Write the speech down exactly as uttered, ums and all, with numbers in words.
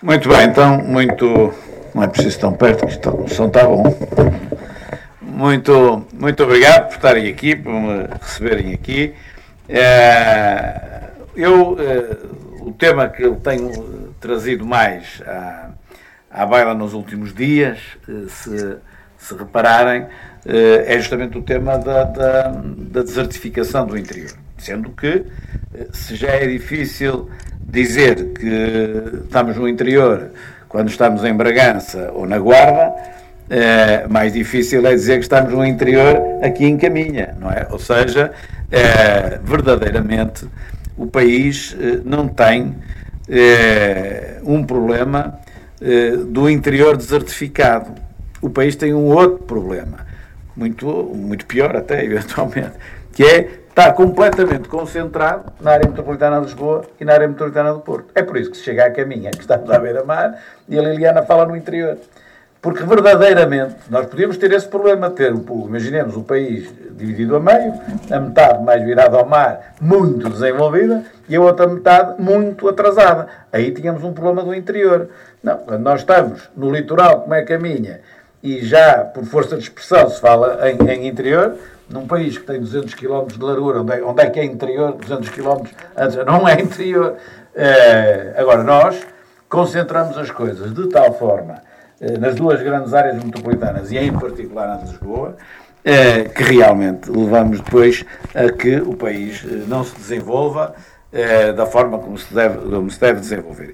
Muito bem, então, muito. Não é preciso tão perto, que isto, o som está bom. Muito, muito obrigado por estarem aqui, por me receberem aqui. É, eu, é, o tema que eu tenho trazido mais à, à baila nos últimos dias, se, se repararem, é justamente o tema da, da, da desertificação do interior. Sendo que, se já é difícil dizer que estamos no interior quando estamos em Bragança ou na Guarda, é, mais difícil é dizer que estamos no interior aqui em Caminha, não é? Ou seja, é, verdadeiramente o país não tem é, um problema é, do interior desertificado. O país tem um outro problema, muito, muito pior até, eventualmente, que é está completamente concentrado na área metropolitana de Lisboa e na área metropolitana do Porto. É por isso que se chega à Caminha, que estamos à beira-mar, e a Liliana fala no interior. Porque verdadeiramente nós podíamos ter esse problema, ter, imaginemos, o país dividido a meio, a metade mais virada ao mar, muito desenvolvida, e a outra metade muito atrasada. Aí tínhamos um problema do interior. Não, quando nós estamos no litoral, como é a Caminha, e já por força de expressão se fala em, em interior, num país que tem duzentos quilómetros de largura, onde é, onde é que é interior, duzentos quilómetros, não é interior. É, agora, nós concentramos as coisas de tal forma, é, nas duas grandes áreas metropolitanas, e em particular na de Lisboa, é, que realmente levamos depois a que o país não se desenvolva é, da forma como se deve, como se deve desenvolver.